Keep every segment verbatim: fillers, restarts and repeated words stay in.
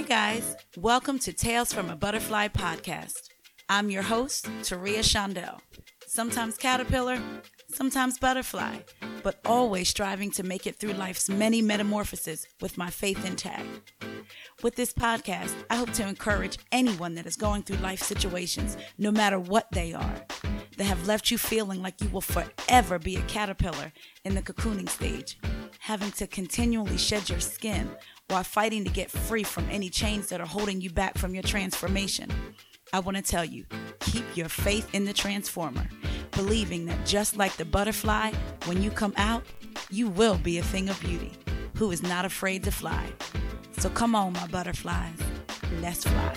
Hey guys, welcome to Tales from a Butterfly podcast. I'm your host, Taria Shondell. Sometimes caterpillar, sometimes butterfly, but always striving to make it through life's many metamorphoses with my faith intact. With this podcast, I hope to encourage anyone that is going through life situations, no matter what they are, that have left you feeling like you will forever be a caterpillar in the cocooning stage, having to continually shed your skin while fighting to get free from any chains that are holding you back from your transformation. I want to tell you, keep your faith in the transformer, believing that just like the butterfly, when you come out, you will be a thing of beauty, who is not afraid to fly. So come on, my butterflies, let's fly.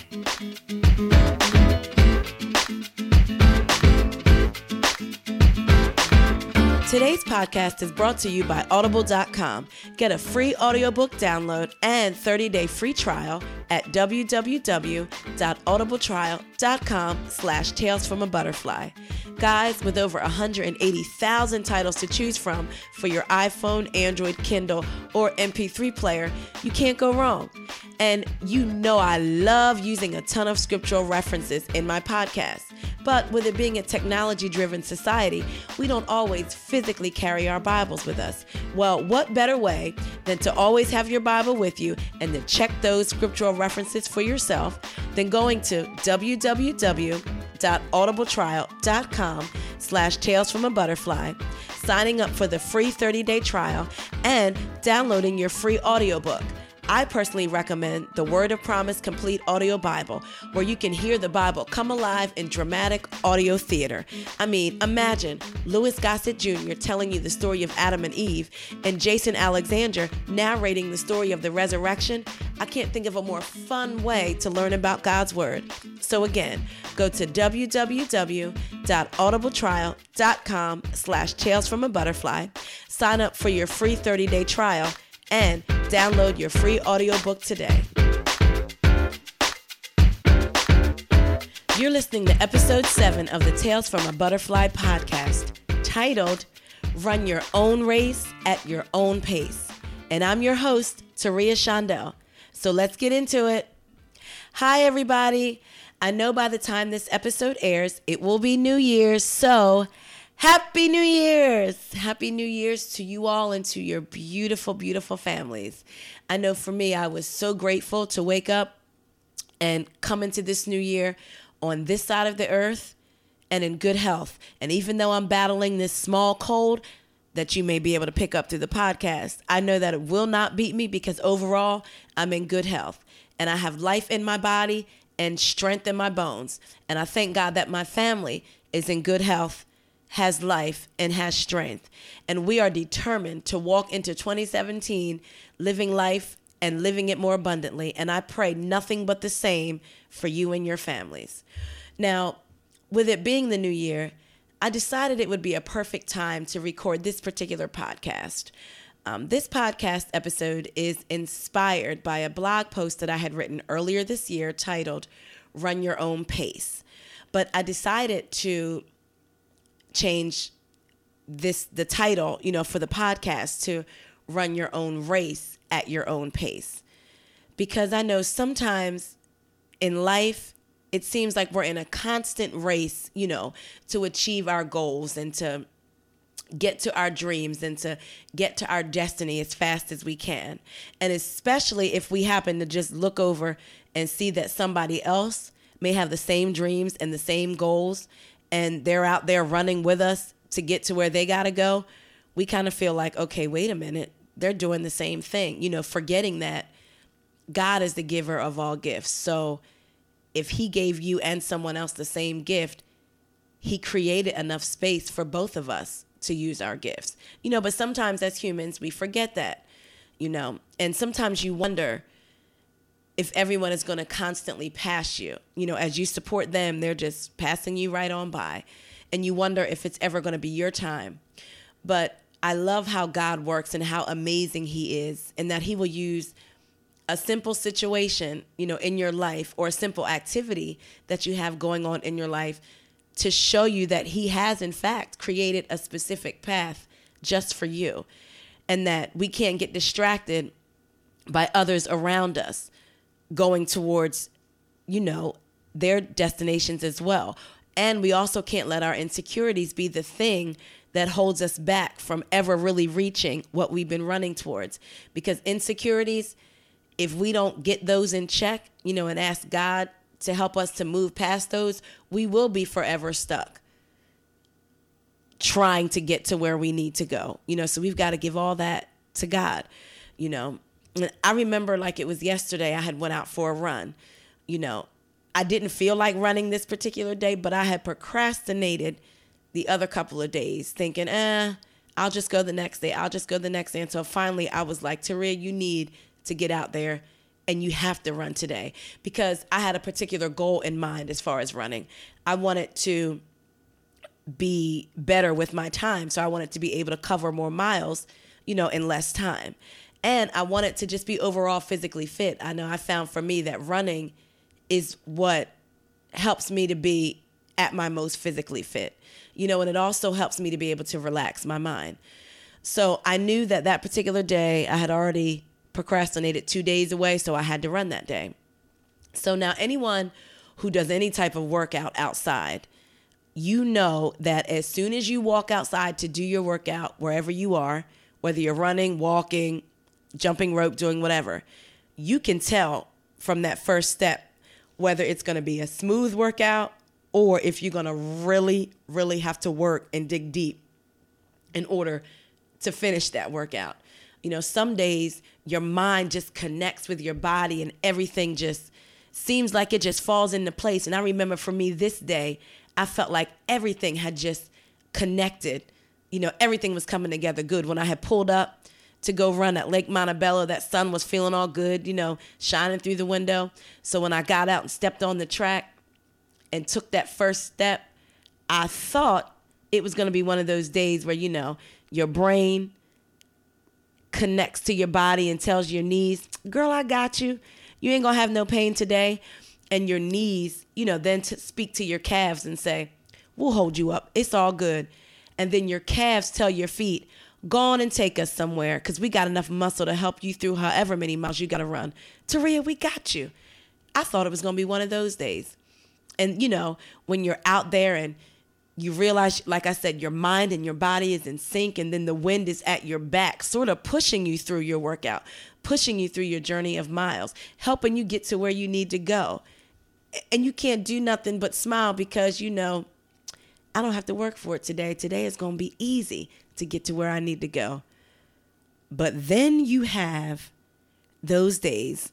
Today's podcast is brought to you by audible dot com. Get a free audiobook download and thirty-day free trial at w w w dot audible trial dot com slash tales from a butterfly. Guys, with over one hundred eighty thousand titles to choose from for your iPhone, Android, Kindle, or M P three player, you can't go wrong. And you know I love using a ton of scriptural references in my podcast. But with it being a technology-driven society, we don't always physically carry our Bibles with us. Well, what better way than to always have your Bible with you and to check those scriptural references for yourself than going to w w w dot audible trial dot com slash tales from a butterfly, signing up for the free thirty-day trial, and downloading your free audiobook. I personally recommend the Word of Promise Complete Audio Bible, where you can hear the Bible come alive in dramatic audio theater. I mean, imagine Louis Gossett Junior telling you the story of Adam and Eve and Jason Alexander narrating the story of the resurrection. I can't think of a more fun way to learn about God's Word. So again, go to w w w dot audible trial dot com slash tales from a butterfly, sign up for your free thirty-day trial, and download your free audiobook today. You're listening to episode seven of the Tales from a Butterfly podcast, titled Run Your Own Race at Your Own Pace. And I'm your host, Taria Shondell. So let's get into it. Hi, everybody. I know by the time this episode airs, it will be New Year's, so Happy New Year's! Happy New Year's to you all and to your beautiful, beautiful families. I know for me, I was so grateful to wake up and come into this new year on this side of the earth and in good health. And even though I'm battling this small cold that you may be able to pick up through the podcast, I know that it will not beat me because overall, I'm in good health. And I have life in my body and strength in my bones. And I thank God that my family is in good health, has life, and has strength. And we are determined to walk into twenty seventeen living life and living it more abundantly. And I pray nothing but the same for you and your families. Now, with it being the new year, I decided it would be a perfect time to record this particular podcast. Um, this podcast episode is inspired by a blog post that I had written earlier this year titled Run Your Own Pace. But I decided to change this the title, you know, for the podcast to Run Your Own Race at Your Own Pace. Because I know sometimes in life, it seems like we're in a constant race, you know, to achieve our goals and to get to our dreams and to get to our destiny as fast as we can. And especially if we happen to just look over and see that somebody else may have the same dreams and the same goals, and they're out there running with us to get to where they got to go, we kind of feel like, okay, wait a minute, they're doing the same thing, you know, forgetting that God is the giver of all gifts. So if he gave you and someone else the same gift, he created enough space for both of us to use our gifts, you know, but sometimes as humans, we forget that, you know, and sometimes you wonder if everyone is going to constantly pass you, you know, as you support them, they're just passing you right on by. And you wonder if it's ever going to be your time. But I love how God works and how amazing he is, and that he will use a simple situation, you know, in your life, or a simple activity that you have going on in your life to show you that he has, in fact, created a specific path just for you, and that we can't get distracted by others around us. going towards, you know, their destinations as well. And we also can't let our insecurities be the thing that holds us back from ever really reaching what we've been running towards. Because insecurities, if we don't get those in check, you know, and ask God to help us to move past those, we will be forever stuck trying to get to where we need to go. You know, so we've got to give all that to God, you know. And I remember like it was yesterday, I had went out for a run. You know, I didn't feel like running this particular day, but I had procrastinated the other couple of days thinking, eh, I'll just go the next day. I'll just go the next day. And so finally I was like, Taria, you need to get out there and you have to run today, because I had a particular goal in mind as far as running. I wanted to be better with my time. So I wanted to be able to cover more miles, you know, in less time. And I wanted to just be overall physically fit. I know I found for me that running is what helps me to be at my most physically fit, you know, and it also helps me to be able to relax my mind. So I knew that that particular day I had already procrastinated two days away, so I had to run that day. So now anyone who does any type of workout outside, you know that as soon as you walk outside to do your workout, wherever you are, whether you're running, walking, jumping rope, doing whatever, you can tell from that first step whether it's going to be a smooth workout or if you're going to really, really have to work and dig deep in order to finish that workout. You know, some days your mind just connects with your body and everything just seems like it just falls into place. And I remember for me this day, I felt like everything had just connected. You know, everything was coming together good. When I had pulled up to go run at Lake Montebello, that sun was feeling all good, you know, shining through the window. So when I got out and stepped on the track and took that first step, I thought it was going to be one of those days where, you know, your brain connects to your body and tells your knees, girl, I got you. You ain't going to have no pain today. And your knees, you know, then to speak to your calves and say, we'll hold you up. It's all good. And then your calves tell your feet, go on and take us somewhere because we got enough muscle to help you through however many miles you got to run. Taria, we got you. I thought it was going to be one of those days. And, you know, when you're out there and you realize, like I said, your mind and your body is in sync, and then the wind is at your back, sort of pushing you through your workout, pushing you through your journey of miles, helping you get to where you need to go. And you can't do nothing but smile because, you know, I don't have to work for it today. Today is going to be easy to get to where I need to go. But then you have those days,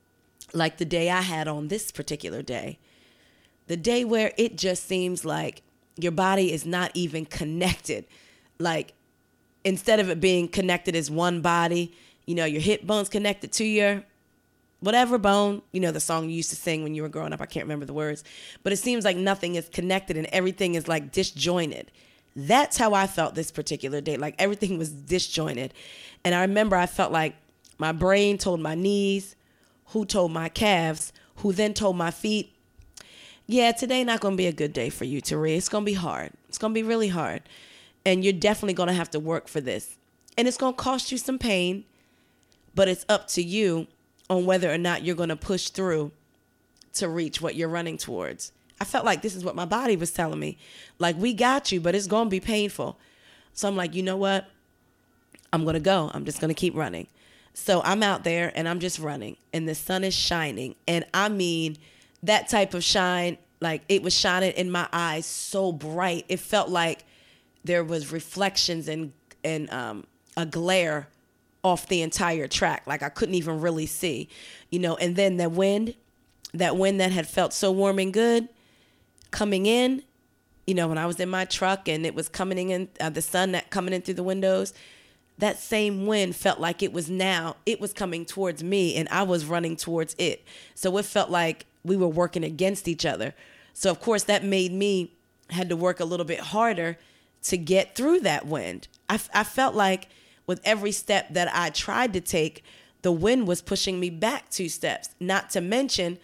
like the day I had on this particular day, the day where it just seems like your body is not even connected. Like instead of it being connected as one body, you know, your hip bone's connected to your whatever bone, you know, the song you used to sing when you were growing up. I can't remember the words, but it seems like nothing is connected and everything is like disjointed. That's how I felt this particular day. Like everything was disjointed. And I remember I felt like my brain told my knees, who told my calves, who then told my feet, yeah, today not going to be a good day for you, Taria. It's going to be hard. It's going to be really hard. And you're definitely going to have to work for this. And it's going to cost you some pain, but it's up to you on whether or not you're going to push through to reach what you're running towards. I felt like this is what my body was telling me. Like, we got you, but it's going to be painful. So I'm like, you know what? I'm going to go. I'm just going to keep running. So I'm out there and I'm just running and the sun is shining. And I mean, that type of shine, like it was shining in my eyes so bright. It felt like there was reflections and, and um, a glare off the entire track. Like I couldn't even really see, you know, and then the wind, that wind that had felt so warm and good coming in, you know, when I was in my truck and it was coming in, uh, the sun that coming in through the windows, that same wind felt like it was now, it was coming towards me and I was running towards it. So it felt like we were working against each other. So of course that made me had to work a little bit harder to get through that wind. I, I felt like with every step that I tried to take, the wind was pushing me back two steps. Not to mention,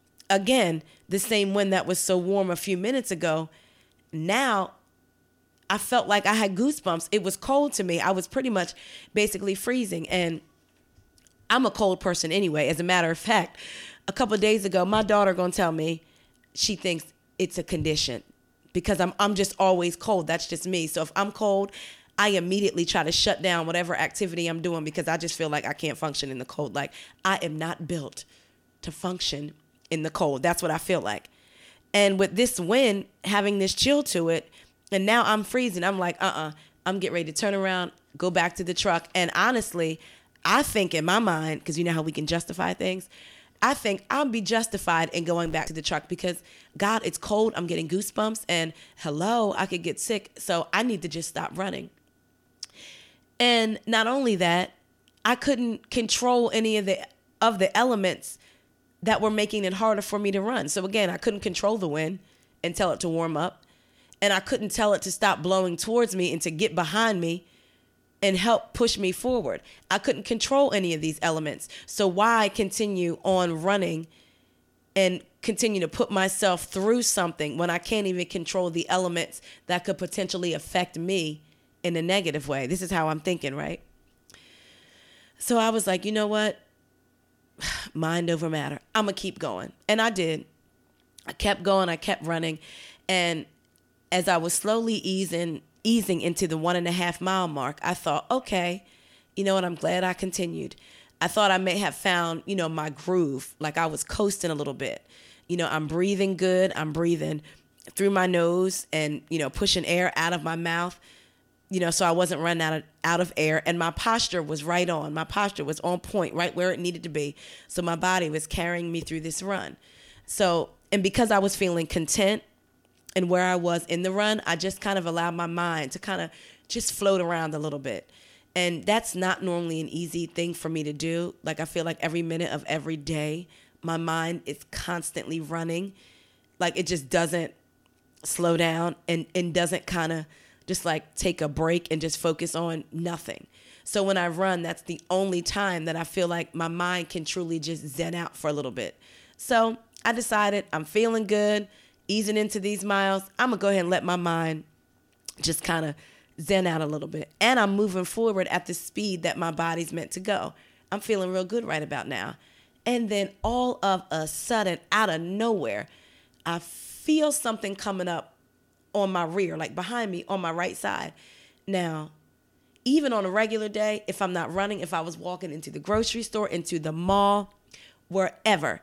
again, the same wind that was so warm a few minutes ago. Now I felt like I had goosebumps. It was cold to me. I was pretty much basically freezing. And I'm a cold person anyway. As a matter of fact, a couple of days ago, my daughter gonna tell me she thinks it's a condition because I'm I'm just always cold. That's just me. So if I'm cold, I immediately try to shut down whatever activity I'm doing because I just feel like I can't function in the cold. Like I am not built to function in the cold. That's what I feel like. And with this wind having this chill to it, and now I'm freezing, I'm like, uh-uh, I'm getting ready to turn around, go back to the truck. And honestly, I think in my mind, because you know how we can justify things, I think I'll be justified in going back to the truck because, God, it's cold. I'm getting goosebumps. And hello, I could get sick. So I need to just stop running. And not only that, I couldn't control any of the of the elements that were making it harder for me to run. So again, I couldn't control the wind and tell it to warm up. And I couldn't tell it to stop blowing towards me and to get behind me and help push me forward. I couldn't control any of these elements. So why continue on running and continue to put myself through something when I can't even control the elements that could potentially affect me in a negative way? This is how I'm thinking, right? So I was like, you know what? Mind over matter. I'm going to keep going. And I did. I kept going. I kept running. And as I was slowly easing, easing into the one and a half mile mark, I thought, okay, you know what? I'm glad I continued. I thought I may have found, you know, my groove. Like I was coasting a little bit. You know, I'm breathing good. I'm breathing through my nose and, you know, pushing air out of my mouth. You know, so I wasn't running out of, out of air, and my posture was right on. My posture was on point, right where it needed to be. So my body was carrying me through this run. So, and because I was feeling content and where I was in the run, I just kind of allowed my mind to kind of just float around a little bit. And that's not normally an easy thing for me to do. Like I feel like every minute of every day, my mind is constantly running. Like it just doesn't slow down and, and doesn't kind of just like take a break and just focus on nothing. So when I run, that's the only time that I feel like my mind can truly just zen out for a little bit. So I decided I'm feeling good, easing into these miles. I'm gonna go ahead and let my mind just kind of zen out a little bit. And I'm moving forward at the speed that my body's meant to go. I'm feeling real good right about now. And then all of a sudden, out of nowhere, I feel something coming up on my rear, like behind me on my right side. Now, even on a regular day, if I'm not running, if I was walking into the grocery store, into the mall, wherever,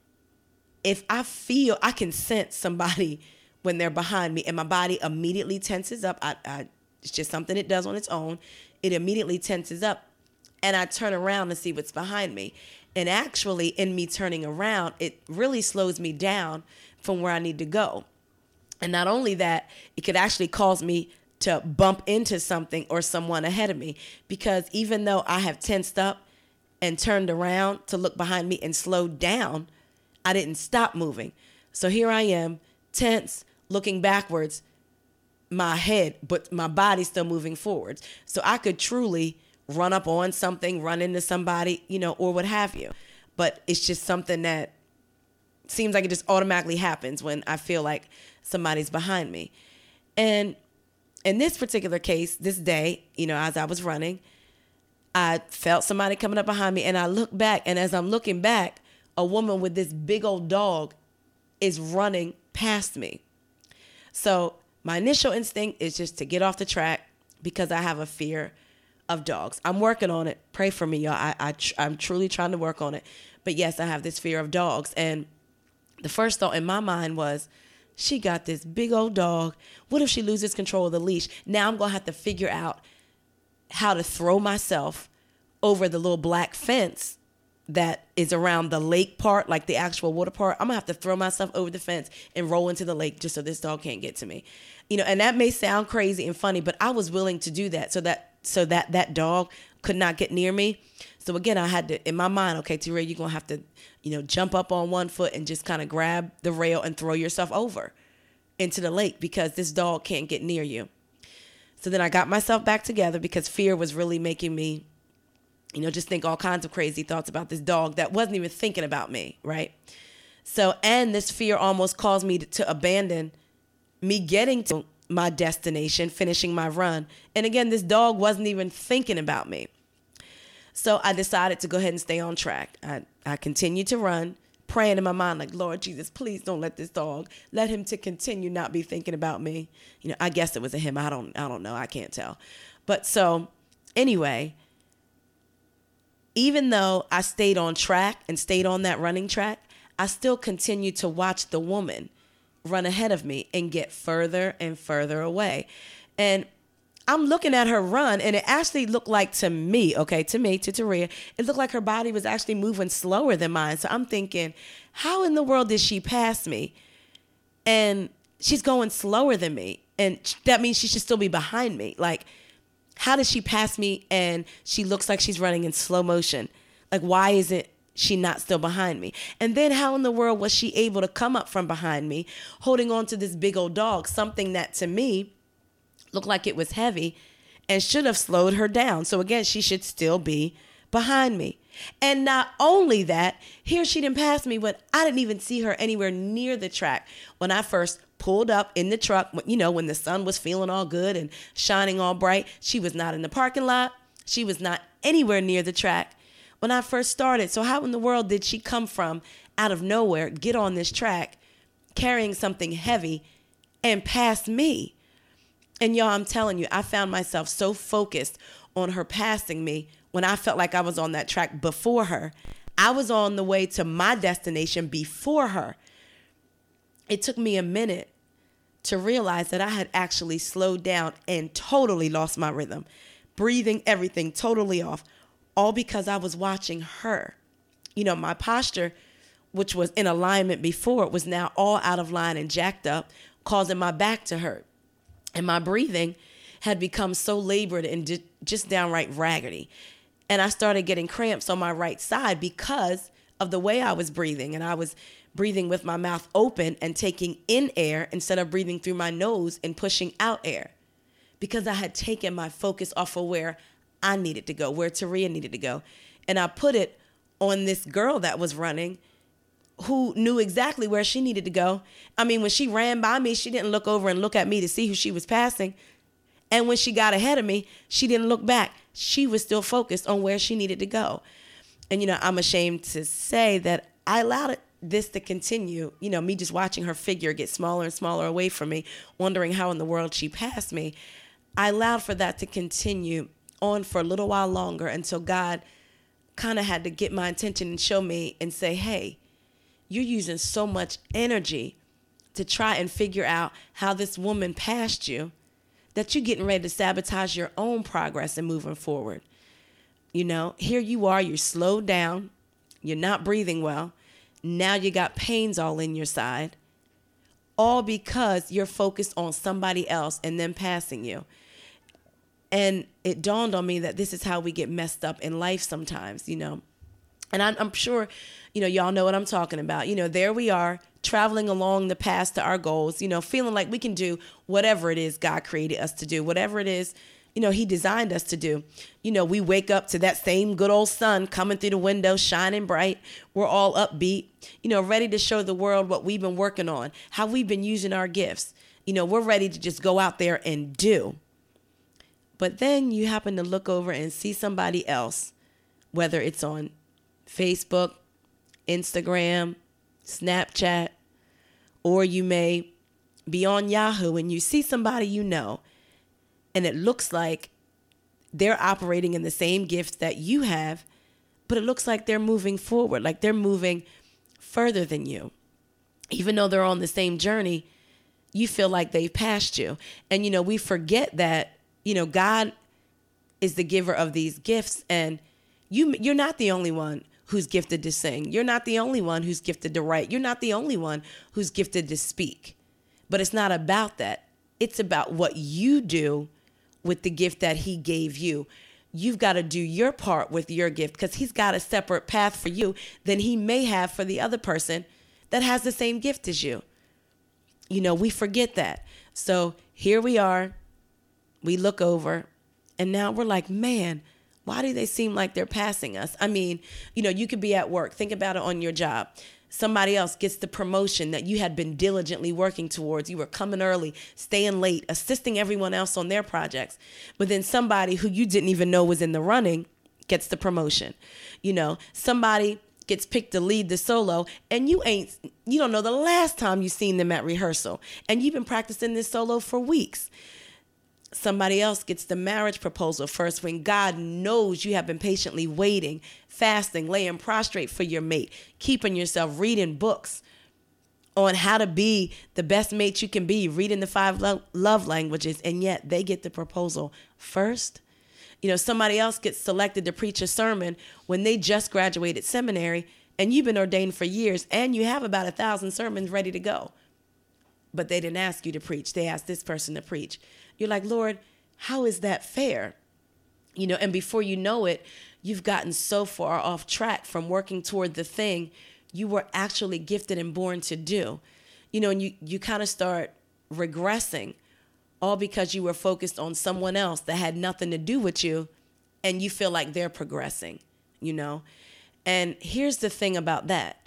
if I feel, I can sense somebody when they're behind me and my body immediately tenses up. I, I, it's just something it does on its own. It immediately tenses up and I turn around to see what's behind me. And actually in me turning around, it really slows me down from where I need to go. And not only that, it could actually cause me to bump into something or someone ahead of me, because even though I have tensed up and turned around to look behind me and slowed down, I didn't stop moving. So here I am, tense, looking backwards, my head, but my body's still moving forwards. So I could truly run up on something, run into somebody, you know, or what have you. But it's just something that seems like it just automatically happens when I feel like somebody's behind me. And in this particular case, this day, you know, as I was running, I felt somebody coming up behind me and I looked back, and as I'm looking back, a woman with this big old dog is running past me. So my initial instinct is just to get off the track because I have a fear of dogs. I'm working on it. Pray for me, y'all. I, I, I'm truly trying to work on it. But yes, I have this fear of dogs. And the first thought in my mind was, she got this big old dog. What if she loses control of the leash? Now I'm going to have to figure out how to throw myself over the little black fence that is around the lake part, like the actual water part. I'm going to have to throw myself over the fence and roll into the lake just so this dog can't get to me. You know, and that may sound crazy and funny, but I was willing to do that so that so that that dog could not get near me. So again, I had to, in my mind, okay, Terea, you're going to have to, you know, jump up on one foot and just kind of grab the rail and throw yourself over into the lake because this dog can't get near you. So then I got myself back together because fear was really making me, you know, just think all kinds of crazy thoughts about this dog that wasn't even thinking about me, right? So, and this fear almost caused me to, to abandon me getting to my destination, finishing my run. And again, this dog wasn't even thinking about me. So I decided to go ahead and stay on track. I, I continued to run praying in my mind, like, Lord Jesus, please don't let this dog, let him to continue not be thinking about me. You know, I guess it was a him. I don't, I don't know. I can't tell. But so anyway, even though I stayed on track and stayed on that running track, I still continued to watch the woman run ahead of me and get further and further away. And I'm looking at her run, and it actually looked like to me, okay, to me, to Taria, it looked like her body was actually moving slower than mine. So I'm thinking, how in the world did she pass me? And she's going slower than me. And that means she should still be behind me. Like, how did she pass me and she looks like she's running in slow motion? Like, why isn't she not still behind me? And then how in the world was she able to come up from behind me, holding on to this big old dog, something that to me looked like it was heavy and should have slowed her down. So again, she should still be behind me. And not only that, here she didn't pass me, but I didn't even see her anywhere near the track when I first pulled up in the truck. You know, when the sun was feeling all good and shining all bright, she was not in the parking lot. She was not anywhere near the track when I first started. So how in the world did she come from out of nowhere, get on this track, carrying something heavy and pass me? And y'all, I'm telling you, I found myself so focused on her passing me when I felt like I was on that track before her. I was on the way to my destination before her. It took me a minute to realize that I had actually slowed down and totally lost my rhythm, breathing, everything totally off, all because I was watching her. You know, my posture, which was in alignment before, was now all out of line and jacked up, causing my back to hurt. And my breathing had become so labored and di- just downright raggedy. And I started getting cramps on my right side because of the way I was breathing. And I was breathing with my mouth open and taking in air instead of breathing through my nose and pushing out air, because I had taken my focus off of where I needed to go, where Taria needed to go. And I put it on this girl that was running, who knew exactly where she needed to go. I mean, when she ran by me, she didn't look over and look at me to see who she was passing. And when she got ahead of me, she didn't look back. She was still focused on where she needed to go. And, you know, I'm ashamed to say that I allowed it, this to continue, you know, me just watching her figure get smaller and smaller away from me, wondering how in the world she passed me. I allowed for that to continue on for a little while longer until God kind of had to get my attention and show me and say, hey, you're using so much energy to try and figure out how this woman passed you that you're getting ready to sabotage your own progress and moving forward. You know, here you are, you're slowed down, you're not breathing well. Now you got pains all in your side, all because you're focused on somebody else and them passing you. And it dawned on me that this is how we get messed up in life sometimes, you know. And I'm, I'm sure, you know, y'all know what I'm talking about. You know, there we are traveling along the path to our goals, you know, feeling like we can do whatever it is God created us to do, whatever it is, you know, he designed us to do. You know, we wake up to that same good old sun coming through the window, shining bright. We're all upbeat, you know, ready to show the world what we've been working on, how we've been using our gifts. You know, we're ready to just go out there and do. But then you happen to look over and see somebody else, whether it's on Facebook, Instagram, Snapchat, or you may be on Yahoo and you see somebody you know, and it looks like they're operating in the same gifts that you have, but it looks like they're moving forward, like they're moving further than you. Even though they're on the same journey, you feel like they've passed you. And, you know, we forget that, you know, God is the giver of these gifts, and you, you're not the only one who's gifted to sing. You're not the only one who's gifted to write. You're not the only one who's gifted to speak. But it's not about that. It's about what you do with the gift that he gave you. You've got to do your part with your gift, because he's got a separate path for you than he may have for the other person that has the same gift as you. You know, we forget that. So here we are. We look over, and now we're like, man, why do they seem like they're passing us? I mean, you know, you could be at work. Think about it on your job. Somebody else gets the promotion that you had been diligently working towards. You were coming early, staying late, assisting everyone else on their projects. But then somebody who you didn't even know was in the running gets the promotion. You know, somebody gets picked to lead the solo, and you ain't, you don't know the last time you seen them at rehearsal, and you've been practicing this solo for weeks. Somebody else gets the marriage proposal first when God knows you have been patiently waiting, fasting, laying prostrate for your mate, keeping yourself, reading books on how to be the best mate you can be, reading the five lo- love languages, and yet they get the proposal first. You know, somebody else gets selected to preach a sermon when they just graduated seminary and you've been ordained for years and you have about a thousand sermons ready to go. But they didn't ask you to preach. They asked this person to preach. You're like, Lord, how is that fair? You know, and before you know it, you've gotten so far off track from working toward the thing you were actually gifted and born to do. You know, and you, you kind of start regressing, all because you were focused on someone else that had nothing to do with you, and you feel like they're progressing, you know? And here's the thing about that.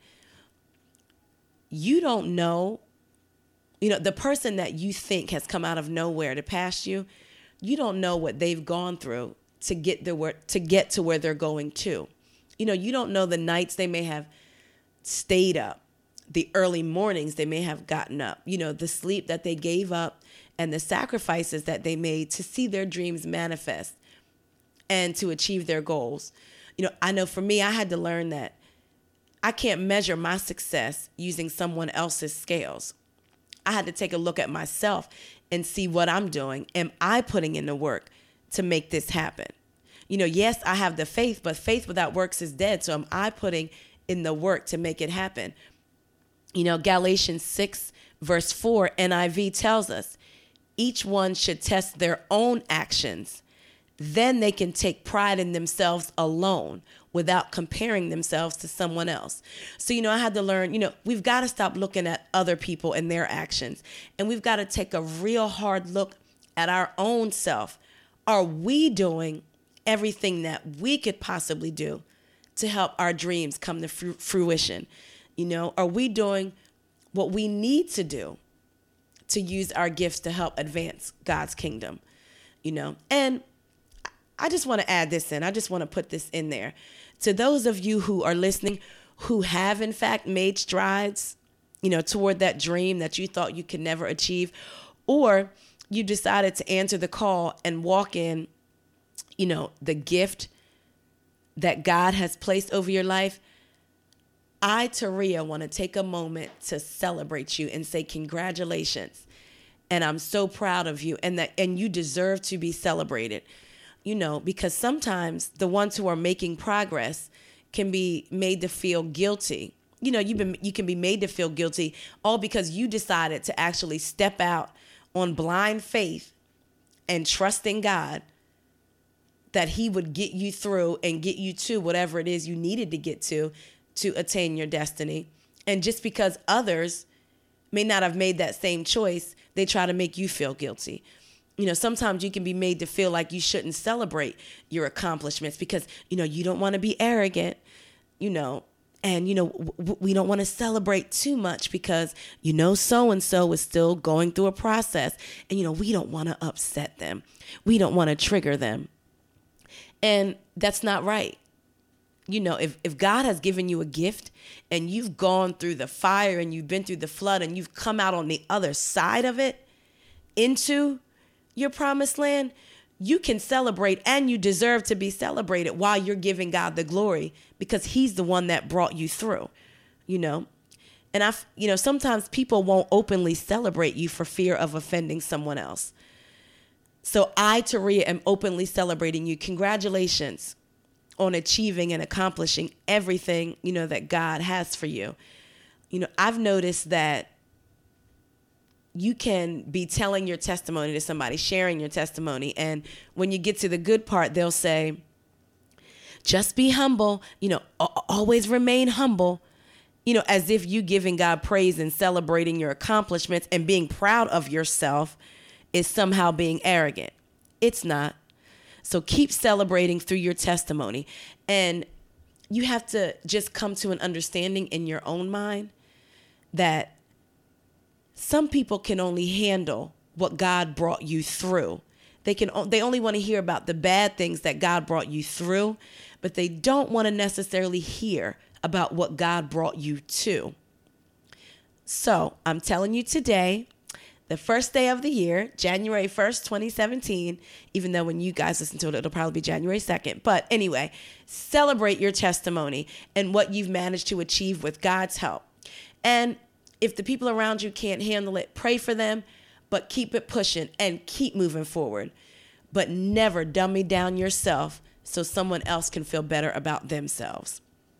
You don't know, you know, the person that you think has come out of nowhere to pass you, you don't know what they've gone through to get the where, to get to where they're going to. You know, you don't know the nights they may have stayed up, the early mornings they may have gotten up, you know, the sleep that they gave up, and the sacrifices that they made to see their dreams manifest and to achieve their goals. You know, I know for me, I had to learn that I can't measure my success using someone else's scales. I had to take a look at myself and see what I'm doing. Am I putting in the work to make this happen? You know, yes, I have the faith, but faith without works is dead. So am I putting in the work to make it happen? You know, Galatians six, verse four, N I V tells us, each one should test their own actions. Then they can take pride in themselves alone without comparing themselves to someone else. So, you know, I had to learn, you know, we've got to stop looking at other people and their actions. And we've got to take a real hard look at our own self. Are we doing everything that we could possibly do to help our dreams come to fru- fruition? You know, are we doing what we need to do to use our gifts to help advance God's kingdom? You know, and I just want to add this in. I just want to put this in there. To those of you who are listening, who have in fact made strides, you know, toward that dream that you thought you could never achieve, or you decided to answer the call and walk in, you know, the gift that God has placed over your life, I, Taria, want to take a moment to celebrate you and say congratulations. And I'm so proud of you, and that and you deserve to be celebrated. You know, because sometimes the ones who are making progress can be made to feel guilty. You know, you've been you can be made to feel guilty all because you decided to actually step out on blind faith and trust in God that he would get you through and get you to whatever it is you needed to get to to attain your destiny. And just because others may not have made that same choice, they try to make you feel guilty. You know, sometimes you can be made to feel like you shouldn't celebrate your accomplishments because, you know, you don't want to be arrogant, you know, and, you know, w- we don't want to celebrate too much because, you know, so-and-so is still going through a process and, you know, we don't want to upset them. We don't want to trigger them. And that's not right. You know, if, if God has given you a gift and you've gone through the fire and you've been through the flood and you've come out on the other side of it into your promised land, you can celebrate, and you deserve to be celebrated while you're giving God the glory because he's the one that brought you through, you know. And I, you know, sometimes people won't openly celebrate you for fear of offending someone else. So I, Taria, am openly celebrating you. Congratulations on achieving and accomplishing everything, you know, that God has for you. You know, I've noticed that you can be telling your testimony to somebody, sharing your testimony. And when you get to the good part, they'll say, just be humble, you know, always remain humble, you know, as if you giving God praise and celebrating your accomplishments and being proud of yourself is somehow being arrogant. It's not. So keep celebrating through your testimony. And you have to just come to an understanding in your own mind that some people can only handle what God brought you through. They can they only want to hear about the bad things that God brought you through, but they don't want to necessarily hear about what God brought you to. So I'm telling you today, the first day of the year, January first, twenty seventeen, even though when you guys listen to it, it'll probably be January second. But anyway, celebrate your testimony and what you've managed to achieve with God's help. And if the people around you can't handle it, pray for them, but keep it pushing and keep moving forward. But never dummy down yourself so someone else can feel better about themselves.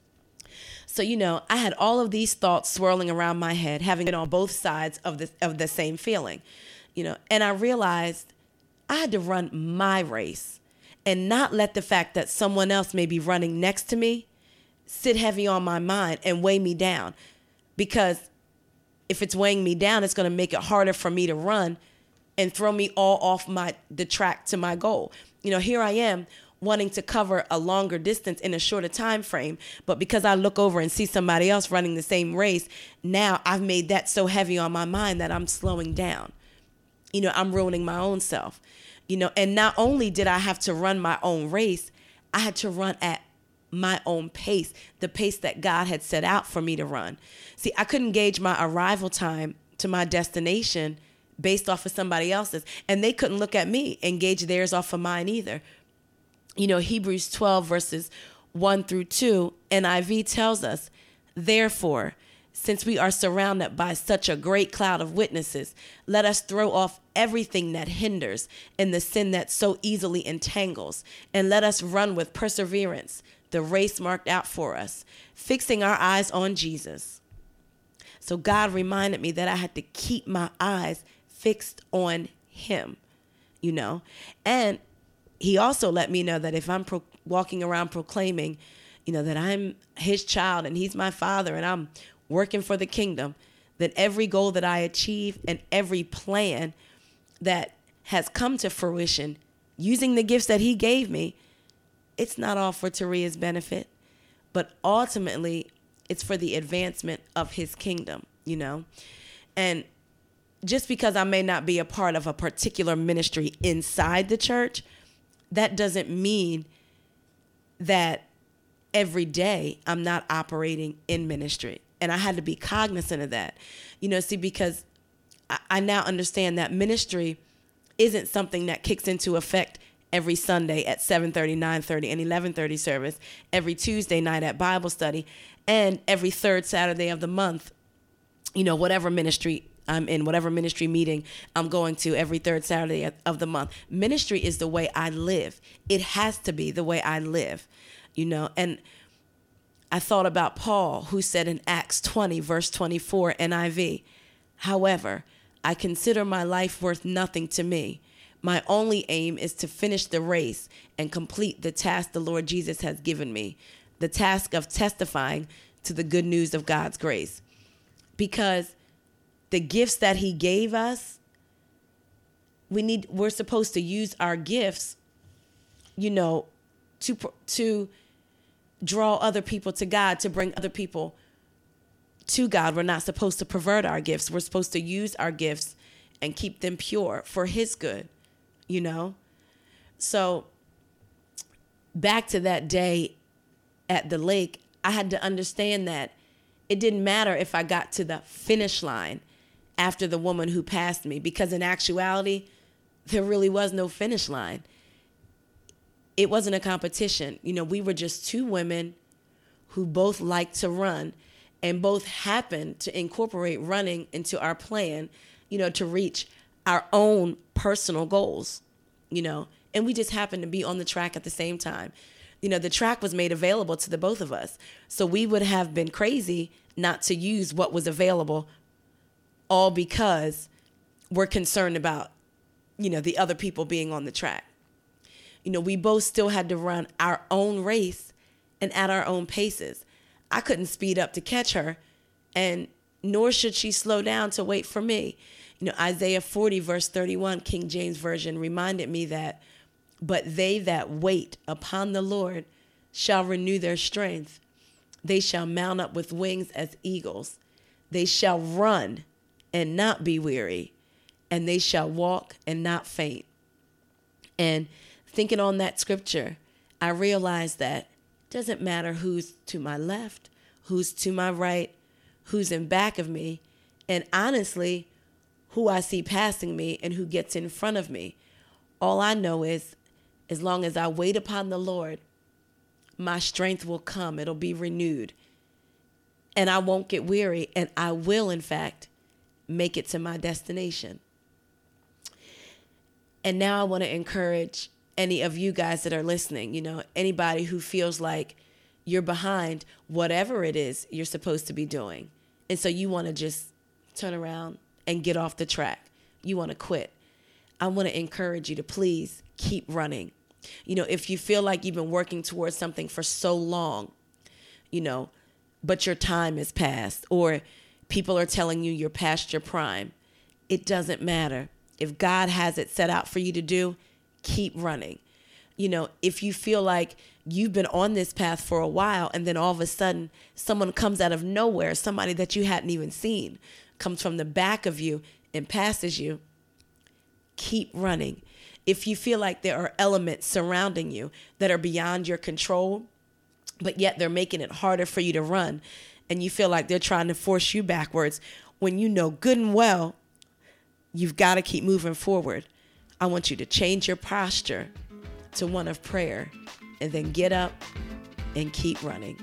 So, you know, I had all of these thoughts swirling around my head, having been on both sides of the of the same feeling, you know, and I realized I had to run my race and not let the fact that someone else may be running next to me sit heavy on my mind and weigh me down. Because if it's weighing me down, it's going to make it harder for me to run and throw me all off my the track to my goal. You know, here I am wanting to cover a longer distance in a shorter time frame, but because I look over and see somebody else running the same race, now I've made that so heavy on my mind that I'm slowing down. You know, I'm ruining my own self. You know, and not only did I have to run my own race, I had to run at my own pace, the pace that God had set out for me to run. See, I couldn't gauge my arrival time to my destination based off of somebody else's, and they couldn't look at me and gauge theirs off of mine either. You know, Hebrews twelve verses one through two, N I V tells us, therefore, since we are surrounded by such a great cloud of witnesses, let us throw off everything that hinders and the sin that so easily entangles, and let us run with perseverance the race marked out for us, fixing our eyes on Jesus. So God reminded me that I had to keep my eyes fixed on him, you know, and he also let me know that if I'm pro- walking around proclaiming, you know, that I'm his child and he's my father and I'm working for the kingdom, that every goal that I achieve and every plan that has come to fruition using the gifts that he gave me, it's not all for Taria's benefit, but ultimately it's for the advancement of his kingdom, you know. And just because I may not be a part of a particular ministry inside the church, that doesn't mean that every day I'm not operating in ministry. And I had to be cognizant of that. You know, see, because I, I now understand that ministry isn't something that kicks into effect every Sunday at seven thirty, nine thirty, and eleven thirty service, every Tuesday night at Bible study, and every third Saturday of the month, you know, whatever ministry I'm in, whatever ministry meeting I'm going to every third Saturday of the month. Ministry is the way I live. It has to be the way I live, you know. And I thought about Paul, who said in Acts twenty, verse twenty-four, N I V, however, I consider my life worth nothing to me. My only aim is to finish the race and complete the task the Lord Jesus has given me, the task of testifying to the good news of God's grace. Because the gifts that he gave us, we need, we're supposed to use our gifts, you know, to, to draw other people to God, to bring other people to God. We're not supposed to pervert our gifts. We're supposed to use our gifts and keep them pure for his good, you know? So back to that day at the lake, I had to understand that it didn't matter if I got to the finish line after the woman who passed me, because in actuality, there really was no finish line. It wasn't a competition. You know, we were just two women who both liked to run and both happened to incorporate running into our plan, you know, to reach our own personal goals, you know, and we just happened to be on the track at the same time. You know, the track was made available to the both of us. So we would have been crazy not to use what was available, all because we're concerned about, you know, the other people being on the track. You know, we both still had to run our own race and at our own paces. I couldn't speed up to catch her, and nor should she slow down to wait for me. You know, Isaiah forty, verse thirty-one, King James Version, reminded me that, but they that wait upon the Lord shall renew their strength. They shall mount up with wings as eagles. They shall run and not be weary, and they shall walk and not faint. And thinking on that scripture, I realized that it doesn't matter who's to my left who's to my right, who's in back of me, and honestly, who I see passing me and who gets in front of me. All I know is, as long as I wait upon the Lord, my strength will come. It'll be renewed. And I won't get weary, and I will, in fact, make it to my destination. And now I want to encourage any of you guys that are listening, you know, anybody who feels like you're behind whatever it is you're supposed to be doing. And so you want to just turn around and get off the track. You want to quit. I want to encourage you to please keep running. You know, if you feel like you've been working towards something for so long, you know, but your time is past, or people are telling you you're past your prime, it doesn't matter. If God has it set out for you to do, keep running. You know, if you feel like you've been on this path for a while and then all of a sudden someone comes out of nowhere, somebody that you hadn't even seen, comes from the back of you and passes you, keep running. If you feel like there are elements surrounding you that are beyond your control, but yet they're making it harder for you to run, and you feel like they're trying to force you backwards, when you know good and well you've got to keep moving forward, I want you to change your posture to one of prayer and then get up and keep running.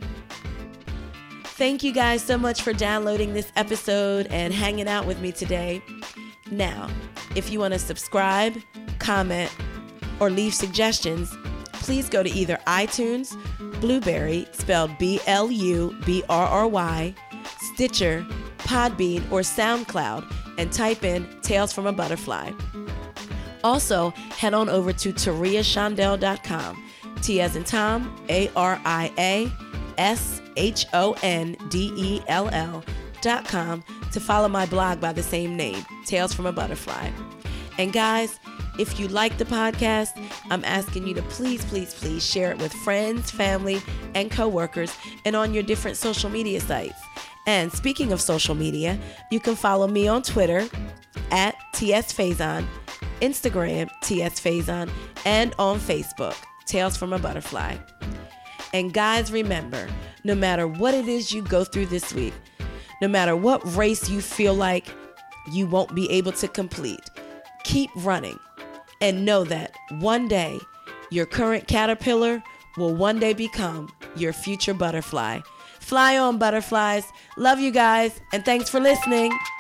Thank you guys so much for downloading this episode and hanging out with me today. Now, if you want to subscribe, comment, or leave suggestions, please go to either iTunes, Blueberry, spelled B L U B R R Y, Stitcher, Podbean, or SoundCloud, and type in Tales from a Butterfly. Also, head on over to Taria Shondell dot com, T as in Tom, A R I A S H O N D E L L dot com to follow my blog by the same name, Tales from a Butterfly. And guys, if you like the podcast, I'm asking you to please, please, please share it with friends, family, and coworkers, and on your different social media sites. And speaking of social media, you can follow me on Twitter at T S Faison, Instagram T S Faison, and on Facebook, Tales from a Butterfly. And guys, remember, no matter what it is you go through this week, no matter what race you feel like you won't be able to complete, keep running and know that one day your current caterpillar will one day become your future butterfly. Fly on, butterflies. Love you guys, and thanks for listening.